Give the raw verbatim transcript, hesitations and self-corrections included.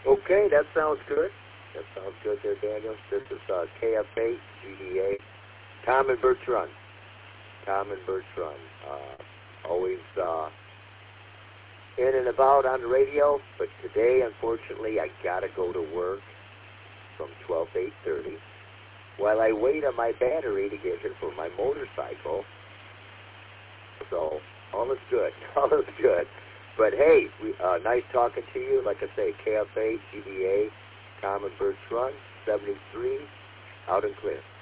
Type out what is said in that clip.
Okay, that sounds good. That sounds good there, Daniel. This is uh, K F A, G D A, Tom and Bertrand. Tom and Bertrand. Uh, always uh, in and about on the radio, but today, unfortunately, I got to go to work from twelve to eight thirty. While I wait on my battery to get here for my motorcycle. So, all is good. All is good. But hey, we, uh, nice talking to you. Like I say, K F A, G D A, Tom and Bertrand, seventy-three, out and clear.